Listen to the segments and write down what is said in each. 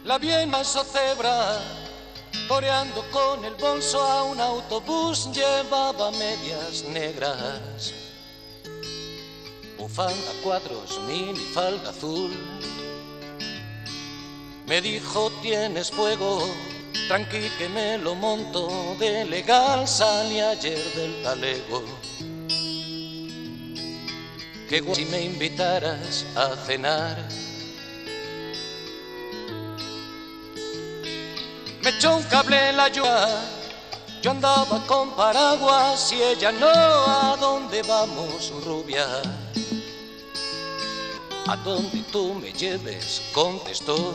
La vi en Manso Cebra, toreando con el bolso a un autobús. Llevaba medias negras, bufanda, cuadros, minifalda azul. Me dijo: tienes fuego, tranqui que me lo monto. De legal salí ayer del talego. Que si me invitaras a cenar. Me echó un cable en la lluvia, yo andaba con paraguas y ella no. ¿A dónde vamos, rubia? A donde tú me lleves, contestó.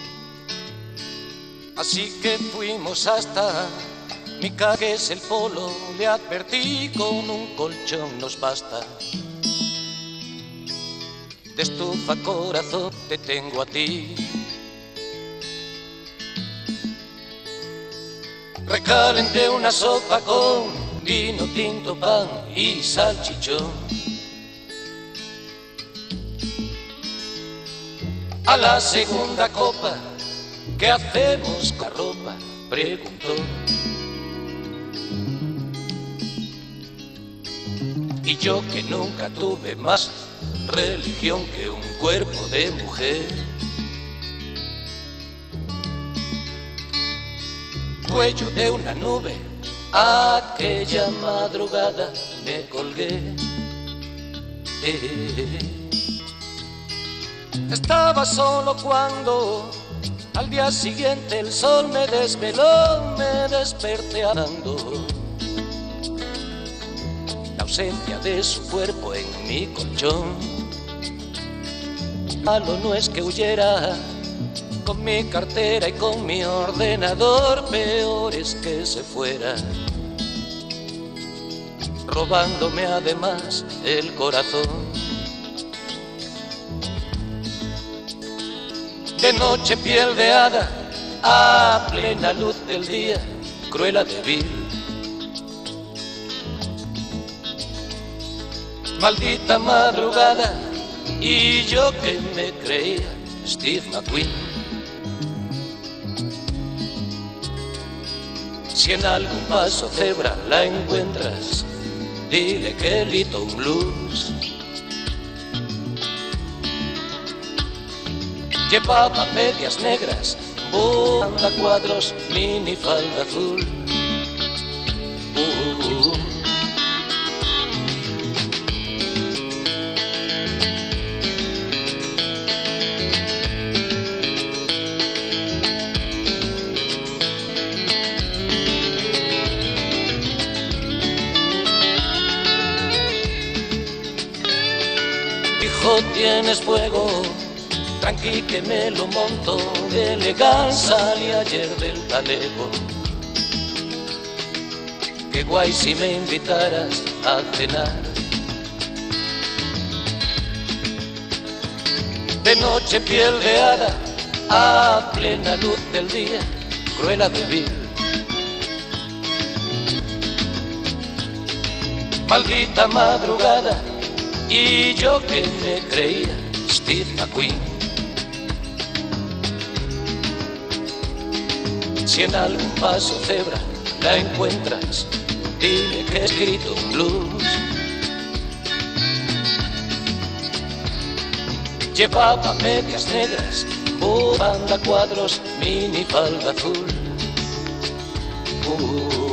Así que fuimos hasta mi casa, que es el polo. Le advertí: con un colchón nos basta. De estufa, corazón, te tengo a ti. Recalenté una sopa con vino tinto, pan y salchichón. A la segunda copa, ¿qué hacemos con la ropa?, preguntó. Y yo, que nunca tuve más religión que un cuerpo de mujer, cuello de una nube, aquella madrugada me colgué. Estaba solo cuando al día siguiente el sol me desveló. Me desperté andando, la ausencia de su cuerpo en mi colchón. Malo no es que huyera con mi cartera y con mi ordenador, peor es que se fuera, robándome además el corazón. De noche, piel de hada, a plena luz del día, Cruella de Vil. Maldita madrugada, y yo que me creía Steve McQueen. Si en algún paso cebra la encuentras, dile que grito un blues. Llevaba medias negras, bufanda, cuadros, minifalda azul. Dijo: tienes fuego, tranqui que me lo monto. De legal salí ayer del talego. Qué guay si me invitaras a cenar. De noche, piel de hada, a plena luz del día, Cruella de Vil. Maldita madrugada, y yo que me creía Steve McQueen. Si en algún paso cebra la encuentras, dile que he escrito un blues. Llevaba medias negras, bufanda, cuadros, minifalda azul.